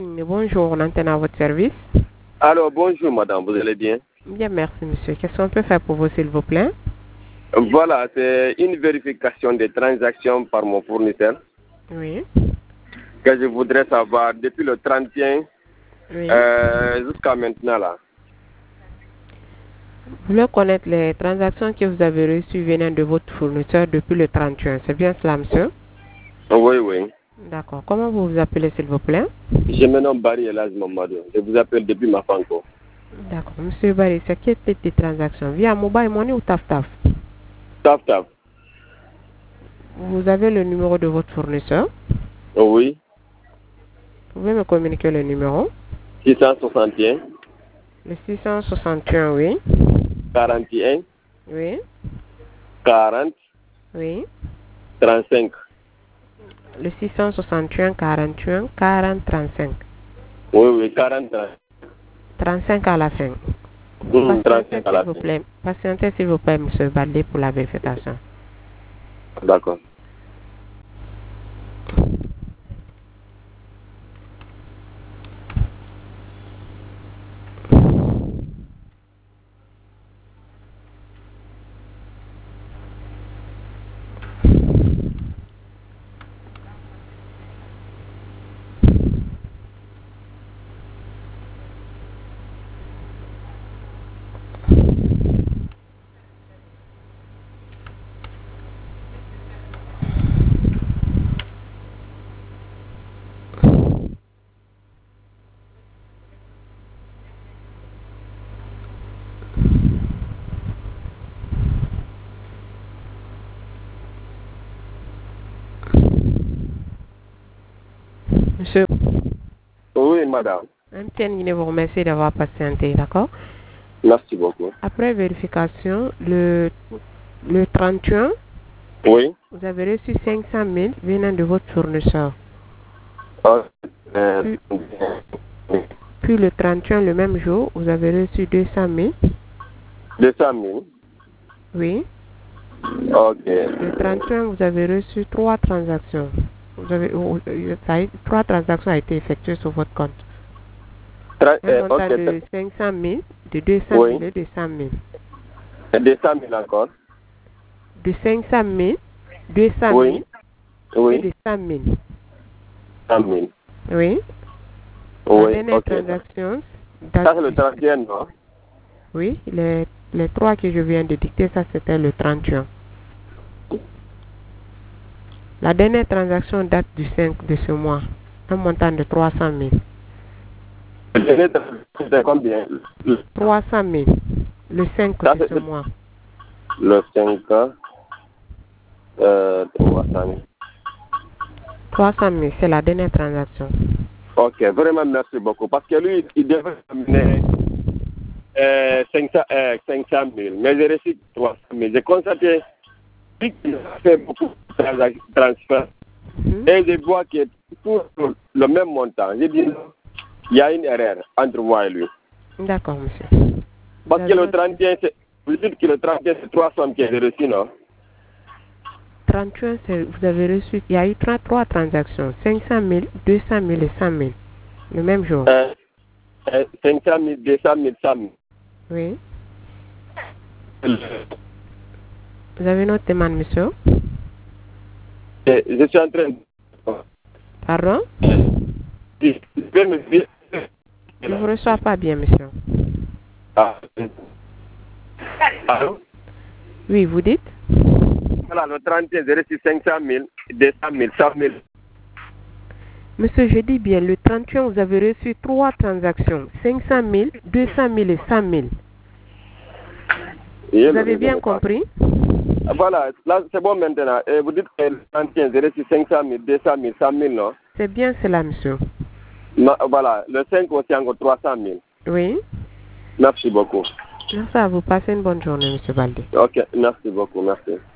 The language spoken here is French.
Bonjour, on antenne à votre service. Alors, bonjour madame, vous allez bien? Bien, merci monsieur. Qu'est-ce qu'on peut faire pour vous, s'il vous plaît? Voilà, c'est une vérification des transactions par mon fournisseur Oui. que je voudrais savoir depuis le 31 Oui. jusqu'à maintenant là. Vous voulez connaître les transactions que vous avez reçues venant de votre fournisseur depuis le 31. C'est bien cela, monsieur? Oui, oui. D'accord. Comment vous vous appelez, s'il vous plaît? Je me nomme Barry Elaz Mamadou. Je vous appelle depuis ma Fanco. D'accord. Monsieur Barry, c'est quel type de transaction? Via mobile money ou taf-taf? Taf, taf. Vous avez le numéro de votre fournisseur? Oui. Vous pouvez me communiquer le numéro? 661. Le 661, oui. 41. Oui. 40. Oui. 35. Le 661 41 40 35. Oui, oui, 40. 35 à la fin. 35 à la fin. Patientez, s'il vous plaît, monsieur Badley, pour la vérification. D'accord. Monsieur, Oui, madame. MTN vous remercie d'avoir patienté, d'accord? Merci beaucoup. Après vérification, le 31, Oui. vous avez reçu 500 000 venant de votre fournisseur. Euh, Puis le 31, le même jour, vous avez reçu 200 000. 200 000. Oui. Ok. Le 31, vous avez reçu 3 transactions. Trois transactions ont été effectuées sur votre compte. Un montant Ok. de 500 000, de 200 Oui. 000 et de 100 000. 200 000 encore. De 500 000, 200 000 Oui. et Oui. de 100 000. 100 000. Oui. La Oui. dernière Ok. transaction Ça, date c'est le du... 31, non? Oui, les 3 que je viens de dicter, ça c'était le 31. La dernière transaction date du 5 de ce mois. Un montant de 300 000. Le dernier transaction, c'est combien? 300 000. Le 5 Ça, de c'est ce mois. le 5, 300 000. 300 000, c'est la dernière transaction. Ok, vraiment merci beaucoup. Parce que lui, il devait amener 500 000, mais j'ai reçu 300 000. J'ai constaté qu'il a fait beaucoup de transferts et je vois que pour le même montant, j'ai dit il y a une erreur entre moi et lui. D'accord, monsieur. Parce que le 31, vous dites que le 31, c'est 300 que j'ai reçu, non? 31, vous avez reçu, il y a eu 3 transactions. 500 000, 200 000 et 100 000. Le même jour. 500 000, 200 000, 100 000. Oui. Vous avez une autre demande, monsieur? Je suis en train de... Pardon? Je vais me dire... Je ne vous reçois pas bien, monsieur. Allô? Oui, vous dites? Voilà, le 31, j'ai reçu 500 000, 200 000, 100 000. Monsieur, je dis bien, le 31, vous avez reçu 3 transactions. 500 000, 200 000 et 100 000. Vous avez bien compris? Voilà, là, c'est bon maintenant. Et vous dites que le 31, j'ai reçu 500 000, 200 000, 100 000, non? C'est bien cela, monsieur. Voilà, le 5 aussi encore 300 000. Oui. Merci beaucoup. Merci à vous. Passez une bonne journée, monsieur Baldé. Ok, merci beaucoup, merci.